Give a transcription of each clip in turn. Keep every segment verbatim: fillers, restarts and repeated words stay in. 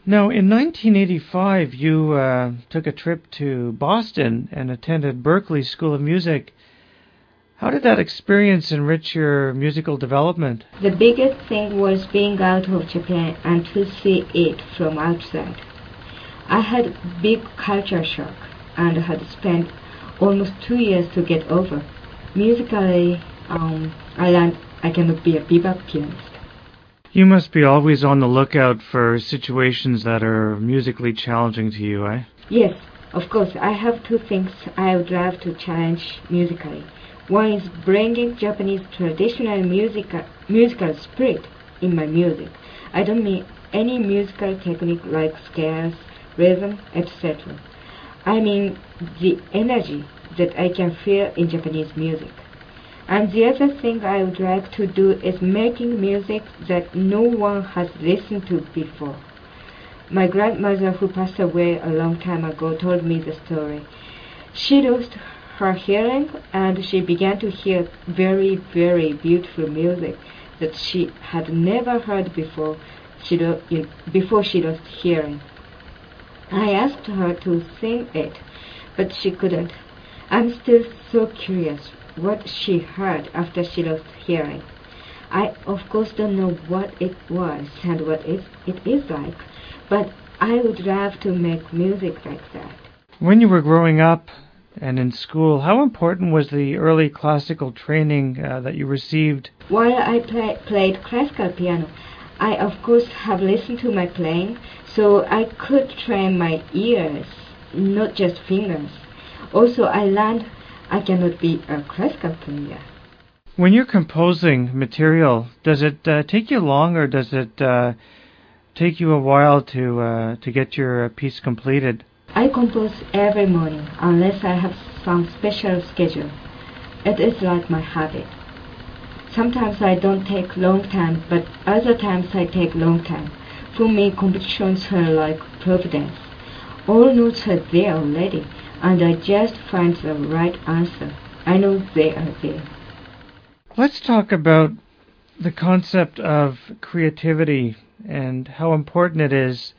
Now, in nineteen eighty-five, you uh, took a trip to Boston and attended Berklee School of Music. How did that experience enrich your musical development? The biggest thing was being out of Japan and to see it from outside. I had big culture shock and had spent almost two years to get over. Musically, um, I learned I cannot be a bebop pianist. You must be always on the lookout for situations that are musically challenging to you, eh? Yes, of course. I have two things I would love to challenge musically. One is bringing Japanese traditional music, musical spirit in my music. I don't mean any musical technique like scales, rhythm, et cetera. I mean the energy that I can feel in Japanese music. And the other thing I would like to do is making music that no one has listened to before. My grandmother, who passed away a long time ago, told me the story. She lost her hearing and she began to hear very, very beautiful music that she had never heard before she, lo- before she lost hearing. I asked her to sing it, but she couldn't. I'm still so curious what she heard after she lost hearing. I of course don't know what it was and what it, it is like, but I would love to make music like that. When you were growing up and in school, how important was the early classical training uh, that you received? While I play, played classical piano, I of course have listened to my playing, so I could train my ears, not just fingers. Also, I learned I cannot be a classical player. When you're composing material, does it uh, take you long, or does it uh, take you a while to uh, to get your uh, piece completed? I compose every morning, unless I have some special schedule. It is like my habit. Sometimes I don't take long time, but other times I take long time. For me, compositions are like providence. All notes are there already, and I just find the right answer. I know they are there. Let's talk about the concept of creativity and how important it is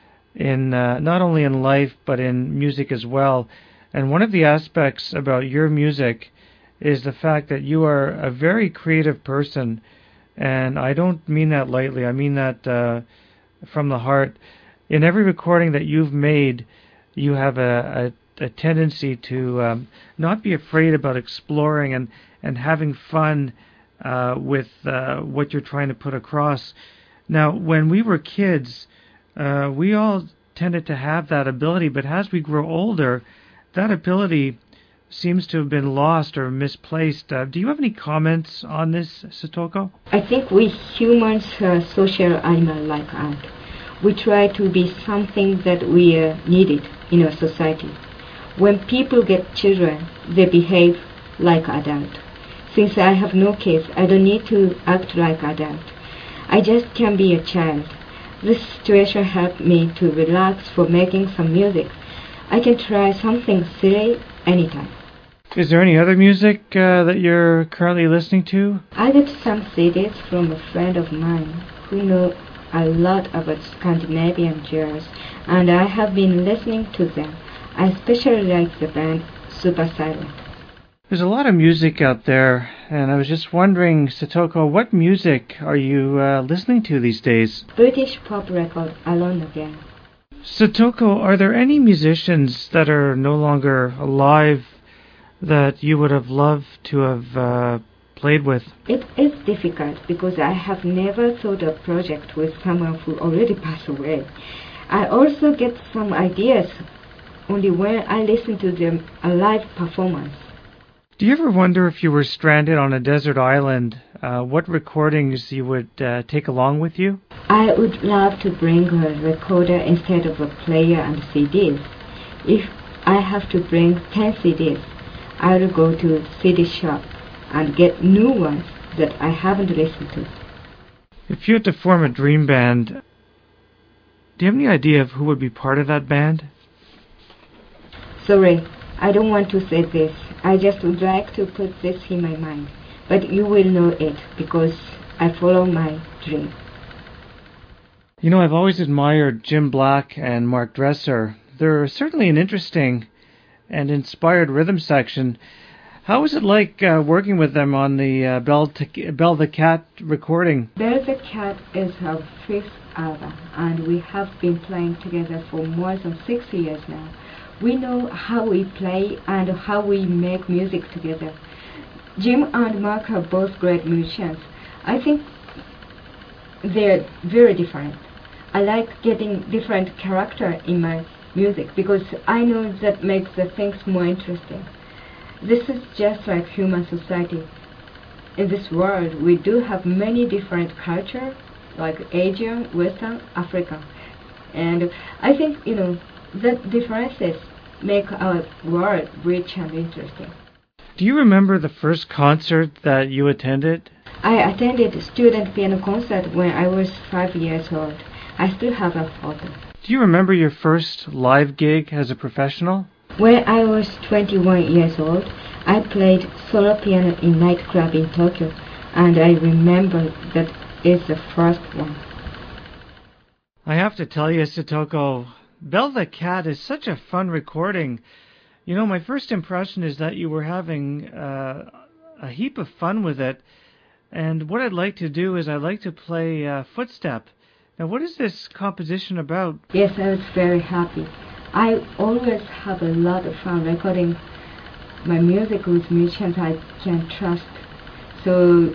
in uh, not only in life but in music as well. And one of the aspects about your music is the fact that you are a very creative person, and I don't mean that lightly. I mean that uh, from the heart. In every recording that you've made, you have a, a, a tendency to um, not be afraid about exploring and, and having fun uh, with uh, what you're trying to put across. Now, when we were kids, uh, we all tended to have that ability, but as we grow older, that ability seems to have been lost or misplaced. Uh, do you have any comments on this, Satoko? I think we humans are social animals like art. We try to be something that we are needed in our society. When people get children, they behave like adults. Since I have no kids, I don't need to act like adult. I just can be a child. This situation helped me to relax for making some music. I can try something silly anytime. Is there any other music uh, that you're currently listening to? I got some C Ds from a friend of mine who knows a lot about Scandinavian jazz, and I have been listening to them. I especially like the band Super Silent. There's a lot of music out there, and I was just wondering, Satoko, what music are you uh, listening to these days? British pop record, Alone Again. Satoko, are there any musicians that are no longer alive that you would have loved to have uh, played with? It is difficult because I have never thought a project with someone who already passed away. I also get some ideas only when I listen to them a live performance. Do you ever wonder if you were stranded on a desert island, uh, what recordings you would uh, take along with you? I would love to bring a recorder instead of a player and C Ds. If I have to bring ten C Ds, I will go to a C D shop and get new ones that I haven't listened to. If you had to form a dream band, do you have any idea of who would be part of that band? Sorry, I don't want to say this. I just would like to put this in my mind. But you will know it because I follow my dream. You know, I've always admired Jim Black and Mark Dresser. They're certainly an interesting and inspired rhythm section. How was it like uh, working with them on the uh, Bell, T- Bell the Cat recording? Bell the Cat is our fifth album, and we have been playing together for more than six years now. We know how we play and how we make music together. Jim and Mark are both great musicians. I think they're very different. I like getting different character in my music because I know that makes the things more interesting. This is just like human society. In this world, we do have many different cultures, like Asian, Western, African. And I think, you know, that differences make our world rich and interesting. Do you remember the first concert that you attended? I attended a student piano concert when I was five years old. I still have a photo. Do you remember your first live gig as a professional? When I was twenty-one years old, I played solo piano in nightclub in Tokyo, and I remember that it's the first one. I have to tell you, Satoko, Bell the Cat is such a fun recording. You know, my first impression is that you were having uh, a heap of fun with it, and what I'd like to do is I'd like to play uh, Footstep. Now, what is this composition about? Yes, I was very happy. I always have a lot of fun recording my music with musicians I can trust. So,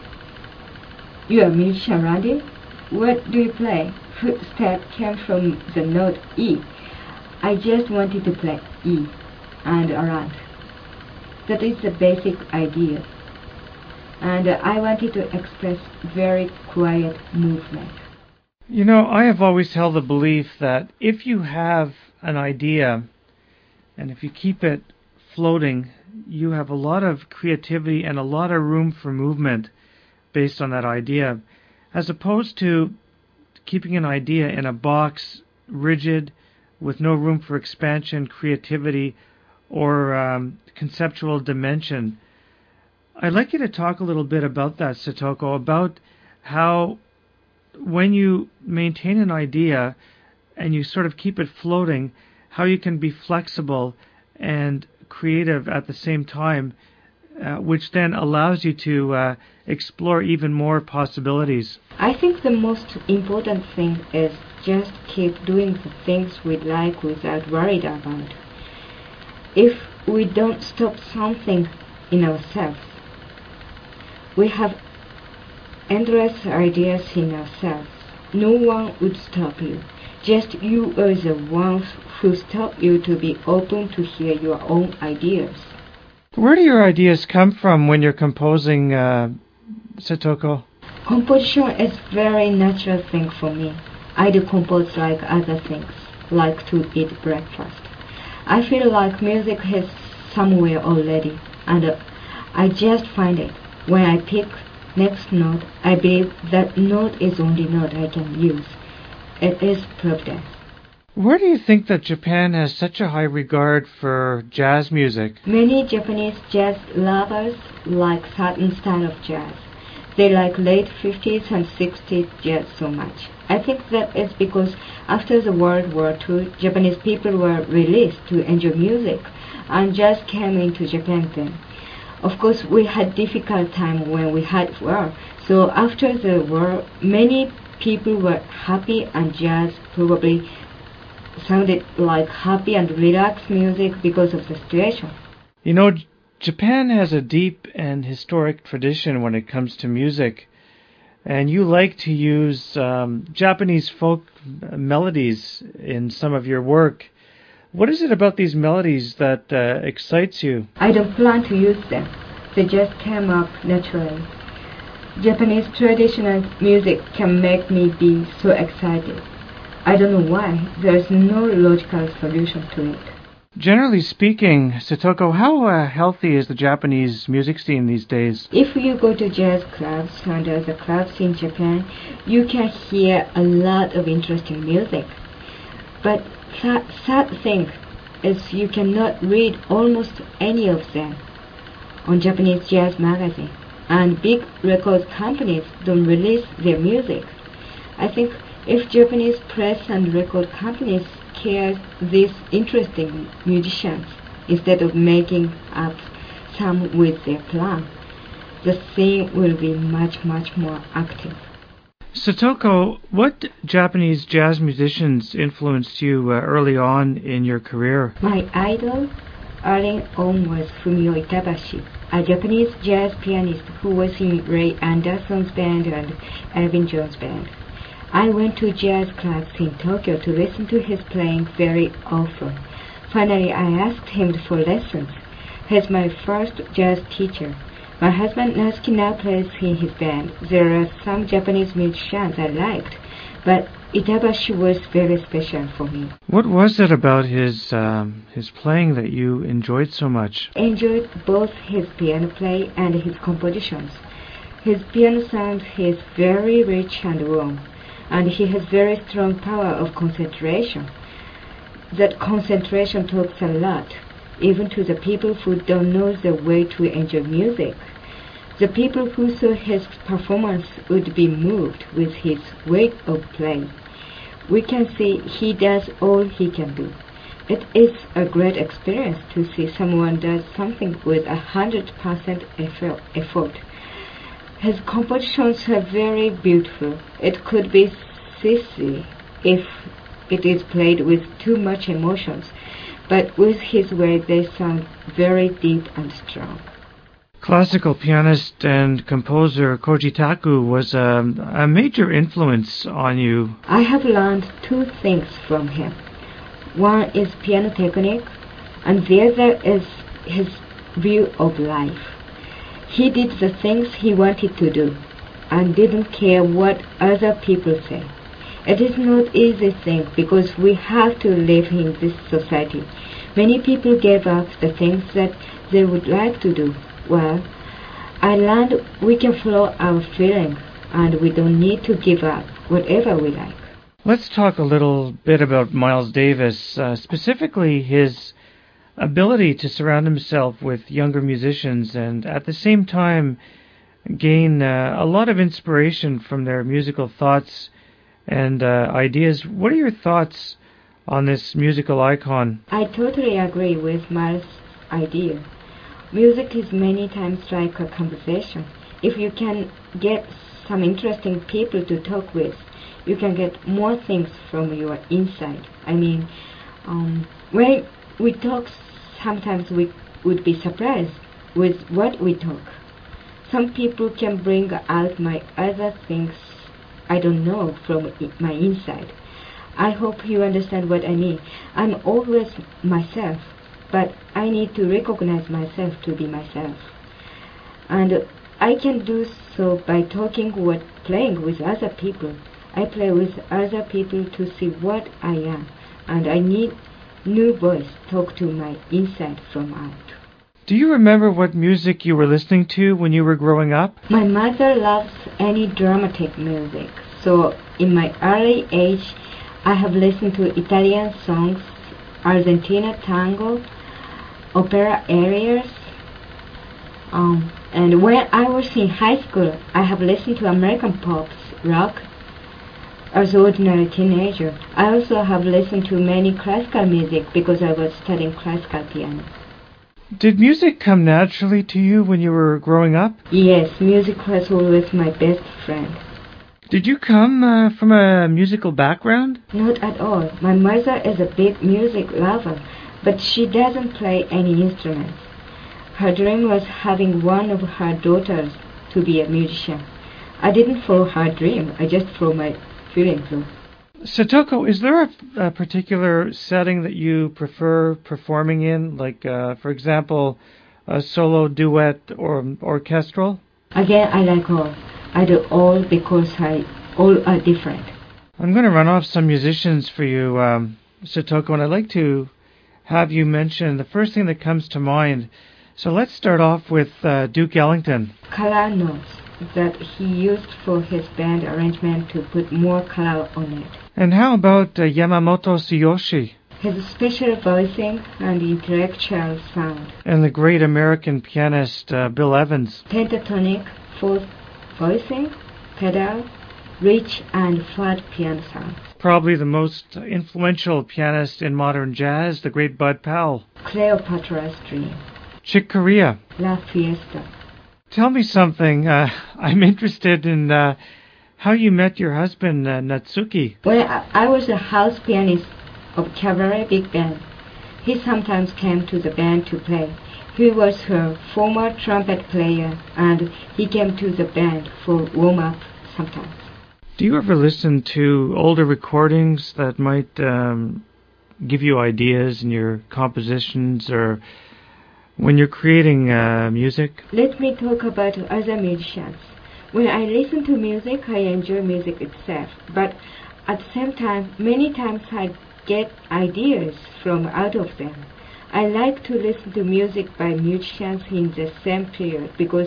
you're a musician, Randy? What do you play? Footstep came from the note E. I just wanted to play E and around. That is the basic idea. And uh, I wanted to express very quiet movement. You know, I have always held the belief that if you have an idea and if you keep it floating, you have a lot of creativity and a lot of room for movement based on that idea, as opposed to keeping an idea in a box, rigid, with no room for expansion, creativity, or um, conceptual dimension. I'd like you to talk a little bit about that, Satoko, about how when you maintain an idea and you sort of keep it floating, how you can be flexible and creative at the same time, uh, which then allows you to uh, explore even more possibilities. I think the most important thing is just keep doing the things we like without worried about. If we don't stop something in ourselves, we have endless ideas in ourselves. No one would stop you. Just you are the ones who stop you to be open to hear your own ideas. Where do your ideas come from when you're composing, uh, Satoko? Composition is a very natural thing for me. I do compose like other things, like to eat breakfast. I feel like music is somewhere already, and uh, I just find it. When I pick next note, I believe that note is only note I can use. It is providence. Where do you think that Japan has such a high regard for jazz music? Many Japanese jazz lovers like certain style of jazz. They like late fifties and sixties jazz so much. I think that is because after the World War Two, Japanese people were released to enjoy music, and jazz came into Japan then. Of course, we had difficult time when we had war. So after the war, many people were happy, and jazz probably sounded like happy and relaxed music because of the situation. You know, J- Japan has a deep and historic tradition when it comes to music, and you like to use um, Japanese folk melodies in some of your work. What is it about these melodies that uh, excites you? I don't plan to use them. They just came up naturally. Japanese traditional music can make me be so excited. I don't know why. There is no logical solution to it. Generally speaking, Satoko, how uh, healthy is the Japanese music scene these days? If you go to jazz clubs and other clubs in Japan, you can hear a lot of interesting music. But the sad thing is you cannot read almost any of them on Japanese jazz magazine, and big record companies don't release their music. I think If Japanese press and record companies care these interesting musicians instead of making up some with their plan, the scene will be much, much more active. Satoko, what Japanese jazz musicians influenced you uh, early on in your career? My idol early on was Fumio Itabashi, a Japanese jazz pianist who was in Ray Anderson's band and Elvin Jones' band. I went to jazz clubs in Tokyo to listen to his playing very often. Finally, I asked him for lessons. He's my first jazz teacher. My husband Natsuki now plays in his band. There are some Japanese musicians I liked, but Itabashi was very special for me. What was it about his um, his playing that you enjoyed so much? I enjoyed both his piano play and his compositions. His piano sound is very rich and warm, and he has very strong power of concentration. That concentration talks a lot, even to the people who don't know the way to enjoy music. The people who saw his performance would be moved with his way of playing. We can see he does all he can do. It is a great experience to see someone does something with a hundred percent effort. His compositions are very beautiful. It could be silly if it is played with too much emotions, but with his way they sound very deep and strong. Classical pianist and composer Koji Taku was a, a major influence on you. I have learned two things from him. One is piano technique, and the other is his view of life. He did the things he wanted to do, and didn't care what other people say. It is not an easy thing because we have to live in this society. Many people gave up the things that they would like to do. Well, I learned we can follow our feeling, and we don't need to give up whatever we like. Let's talk a little bit about Miles Davis, uh, specifically his ability to surround himself with younger musicians and at the same time gain uh, a lot of inspiration from their musical thoughts and uh, ideas. What are your thoughts on this musical icon? I totally agree with Miles' idea. Music is many times like a conversation. If you can get some interesting people to talk with, you can get more things from your inside. I mean, um, when we talk, sometimes we would be surprised with what we talk. Some people can bring out my other things I don't know from my inside. I hope you understand what I mean. I'm always myself, but I need to recognize myself to be myself. And I can do so by talking or playing with other people. I play with other people to see what I am, and I need new voice talk to my inside from out. Do you remember what music you were listening to when you were growing up? My mother loves any dramatic music, so in my early age I have listened to Italian songs, Argentina tango, opera arias, um, and when I was in high school I have listened to American pop, rock. As an ordinary teenager, I also have listened to many classical music because I was studying classical piano. Did music come naturally to you when you were growing up? Yes, music was always my best friend. Did you come uh, from a musical background? Not at all. My mother is a big music lover, but she doesn't play any instruments. Her dream was having one of her daughters to be a musician. I didn't follow her dream, I just followed my feelings though. Satoko, is there a, a particular setting that you prefer performing in? Like, uh, for example, a solo, duet, or orchestral? Again, I like all. I do all because I all are different. I'm going to run off some musicians for you, um, Satoko, and I'd like to have you mention the first thing that comes to mind. So let's start off with uh, Duke Ellington. Color notes that he used for his band arrangement to put more color on it. And how about uh, Yamamoto Tsuyoshi? His special voicing and intellectual sound. And the great American pianist uh, Bill Evans. Pentatonic, fourth voicing, pedal, rich and flat piano sounds. Probably the most influential pianist in modern jazz, the great Bud Powell. Cleopatra's Dream. Chick Corea. La Fiesta. Tell me something. Uh, I'm interested in uh, how you met your husband, uh, Natsuki. When I, I was a house pianist of Cabaret Big Band, he sometimes came to the band to play. He was her former trumpet player, and he came to the band for warm-up sometimes. Do you ever listen to older recordings that might um, give you ideas in your compositions or when you're creating uh, music? Let me talk about other musicians. When I listen to music, I enjoy music itself, but at the same time, many times I get ideas from out of them. I like to listen to music by musicians in the same period because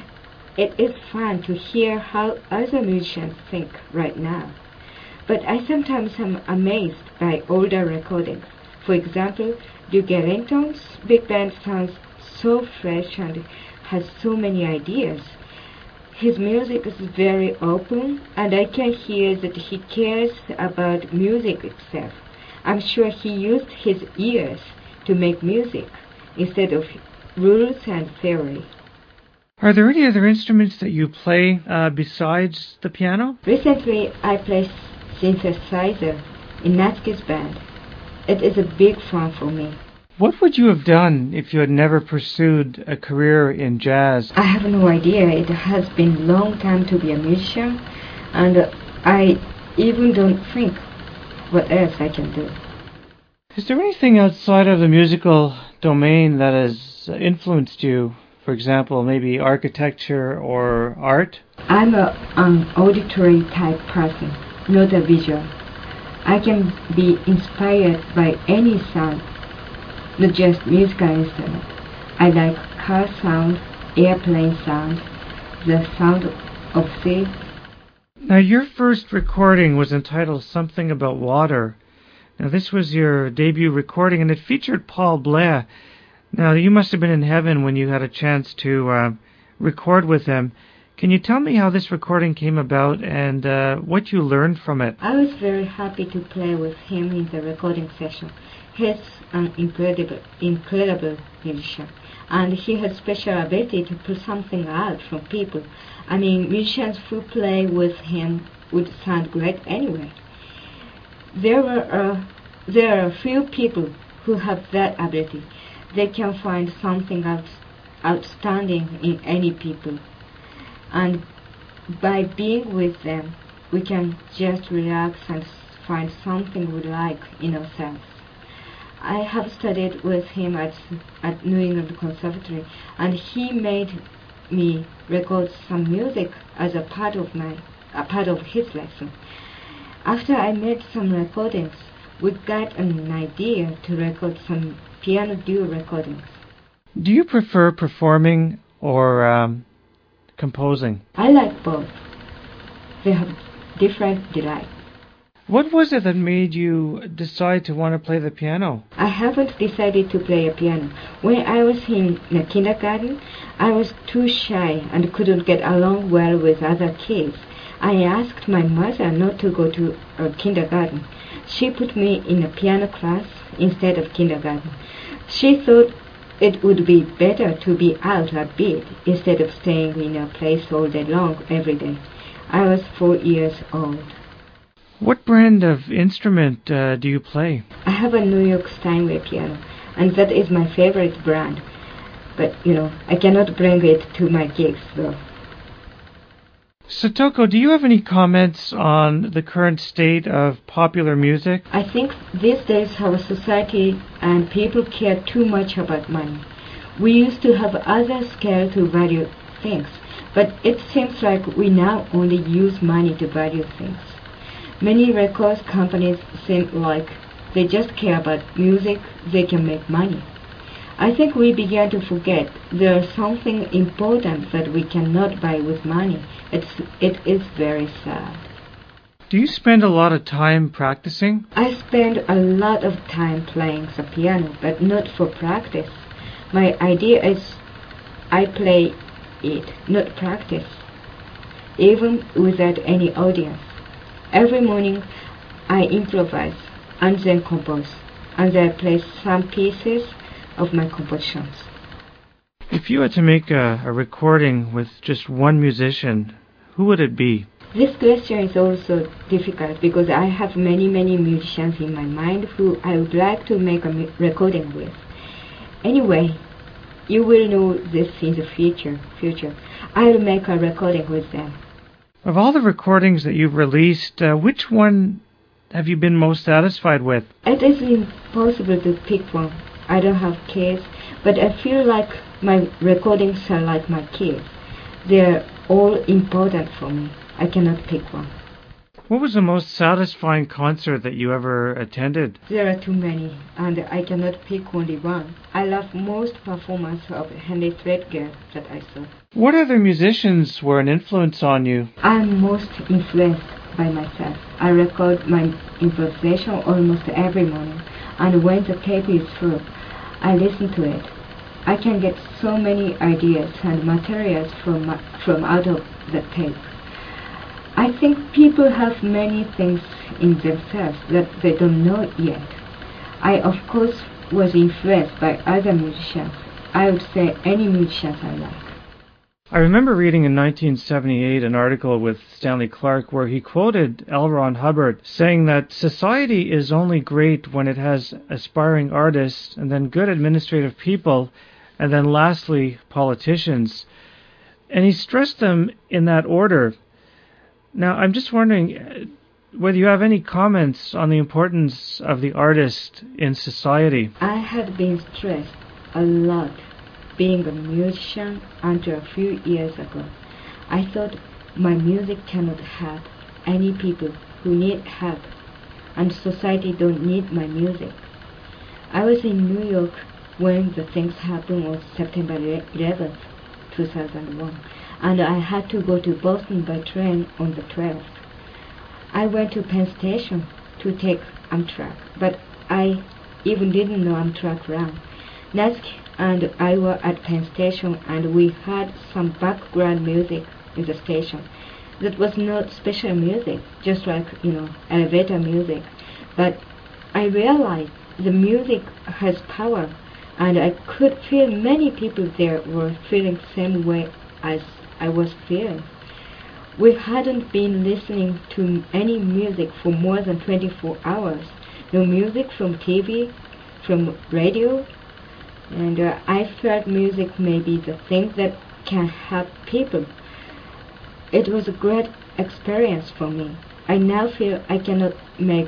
it is fun to hear how other musicians think right now. But I sometimes am amazed by older recordings. For example, Duke Ellington's big band sounds so fresh and has so many ideas. His music is very open, and I can hear that he cares about music itself. I'm sure he used his ears to make music instead of rules and theory. Are there any other instruments that you play uh, besides the piano? Recently, I played synthesizer in Natsuki's band. It is a big fun for me. What would you have done if you had never pursued a career in jazz? I have no idea. It has been a long time to be a musician, and I even don't think what else I can do. Is there anything outside of the musical domain that has influenced you? For example, maybe architecture or art? I'm a, an auditory type person, not a visual. I can be inspired by any sound, not just musical instrument. I like car sound, airplane sound, the sound of sea. Now, your first recording was entitled Something About Water. Now, this was your debut recording, and it featured Paul Blais. Now, you must have been in heaven when you had a chance to uh, record with him. Can you tell me how this recording came about and uh, what you learned from it? I was very happy to play with him in the recording session. He's an incredible, incredible musician, and he has special ability to pull something out from people. I mean, musicians who play with him would sound great anyway. There were uh, there are a few people who have that ability. They can find something out, outstanding in any people, and by being with them, we can just relax and find something we like in ourselves. I have studied with him at at New England Conservatory, and he made me record some music as a part of my a part of his lesson. After I made some recordings, we got an idea to record some piano duo recordings. Do you prefer performing or um, composing? I like both. They have different delights. What was it that made you decide to want to play the piano? I haven't decided to play a piano. When I was in the kindergarten, I was too shy and couldn't get along well with other kids. I asked my mother not to go to a kindergarten. She put me in a piano class instead of kindergarten. She thought it would be better to be out a bit instead of staying in a place all day long every day. I was four years old. What brand of instrument uh, do you play? I have a New York Steinway piano, and that is my favorite brand. But, you know, I cannot bring it to my gigs, though. Satoko, do you have any comments on the current state of popular music? I think these days our society and people care too much about money. We used to have other scale to value things, but it seems like we now only use money to value things. Many record companies seem like they just care about music, they can make money. I think we began to forget there's something important that we cannot buy with money. It's, it is very sad. Do you spend a lot of time practicing? I spend a lot of time playing the piano, but not for practice. My idea is I play it, not practice. even without any audience. Every morning I improvise and then compose, and then play some pieces of my compositions. If you had to make a, a recording with just one musician, who would it be? This question is also difficult because I have many, many musicians in my mind who I would like to make a mu- recording with. Anyway, you will know this in the future. Future, I'll make a recording with them. Of all the recordings that you've released, uh, which one have you been most satisfied with? It is impossible to pick one. I don't have kids, but I feel like my recordings are like my kids. They're all important for me. I cannot pick one. What was the most satisfying concert that you ever attended? There are too many, and I cannot pick only one. I love most performance of Henry Threadgill that I saw. What other musicians were an influence on you? I'm most influenced by myself. I record my improvisation almost every morning, and when the tape is through, I listen to it. I can get so many ideas and materials from, from out of the tape. I think people have many things in themselves that they don't know yet. I, of course, was influenced by other musicians. I would say any musicians I like. I remember reading in nineteen seventy-eight an article with Stanley Clarke where he quoted L. Ron Hubbard saying that society is only great when it has aspiring artists and then good administrative people and then lastly politicians. And he stressed them in that order. Now, I'm just wondering whether you have any comments on the importance of the artist in society. I had been stressed a lot being a musician until a few years ago. I thought my music cannot help any people who need help, and society don't need my music. I was in New York when the things happened on September eleventh, two thousand one. And I had to go to Boston by train on the twelfth. I went to Penn Station to take Amtrak, but I even didn't know Amtrak ran. Natsuki and I were at Penn Station, and we had some background music in the station. That was not special music, just like, you know, elevator music. But I realized the music has power, and I could feel many people there were feeling the same way as I was feeling. We hadn't been listening to any music for more than twenty-four hours. No music from T V, from radio, and uh, I felt music may be the thing that can help people. It was a great experience for me. I now feel I cannot make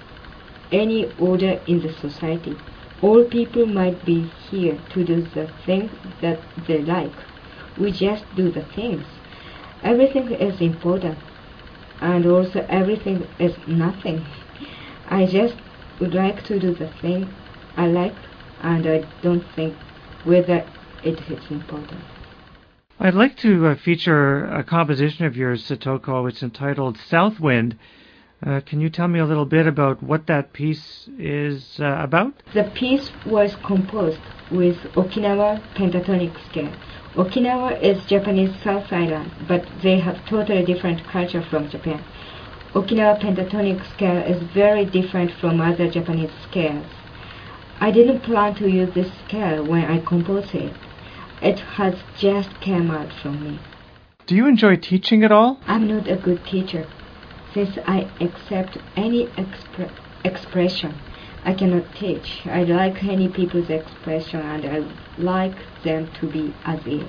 any order in the society. All people might be here to do the things that they like. We just do the things. Everything is important, and also everything is nothing. I just would like to do the thing I like, and I don't think whether it is important. I'd like to uh, feature a composition of yours, Satoko. It's entitled Southwind. Uh, can you tell me a little bit about what that piece is uh, about? The piece was composed with Okinawa pentatonic scale. Okinawa is Japanese South Island, but they have totally different culture from Japan. Okinawa pentatonic scale is very different from other Japanese scales. I didn't plan to use this scale when I composed it. It has just came out from me. Do you enjoy teaching at all? I'm not a good teacher. Since I accept any expre- expression, I cannot teach. I like any people's expression, and I like them to be as is.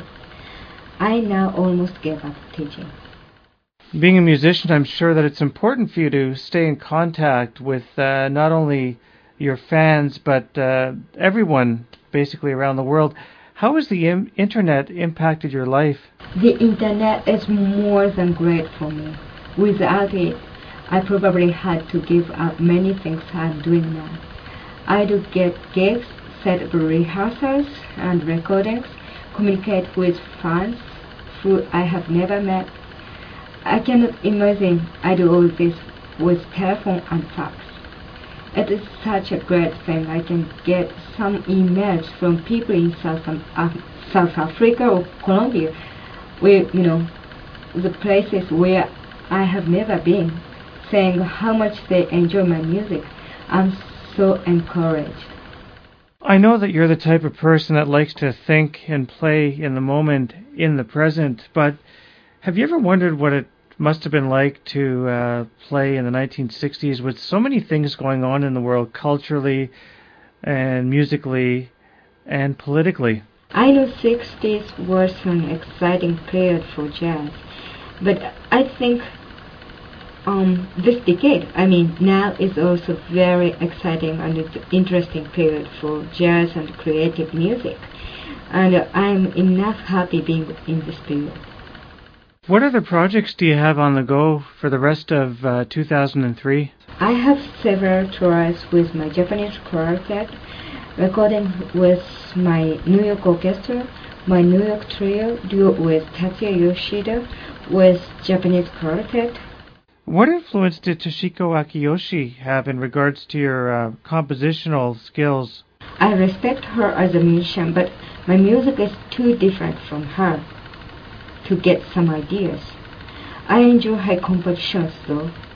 I now almost gave up teaching. Being a musician, I'm sure that it's important for you to stay in contact with uh, not only your fans, but uh, everyone basically around the world. How has the im- internet impacted your life? The internet is more than great for me. Without it, I probably had to give up many things I'm doing now. I do get gigs, set up rehearsals and recordings, communicate with fans who I have never met. I cannot imagine I do all this with telephone and fax. It is such a great thing. I can get some emails from people in South, um, uh, South Africa or Colombia, where, you know, the places where I have never been, saying how much they enjoy my music. I'm so encouraged. I know that you're the type of person that likes to think and play in the moment, in the present, but have you ever wondered what it must have been like to uh, play in the nineteen sixties with so many things going on in the world culturally and musically and politically? I know sixties was an exciting period for jazz, but I think um, this decade, I mean now, is also very exciting and it's interesting period for jazz and creative music, and uh, I'm enough happy being in this period. What other projects do you have on the go for the rest of uh, two thousand three? I have several tours with my Japanese quartet, recording with my New York orchestra, my New York trio, duo with Tatsuya Yoshida, with Japanese quartet. What influence did Toshiko Akiyoshi have in regards to your uh, compositional skills? I respect her as a musician, but my music is too different from her to get some ideas. I enjoy her compositions though.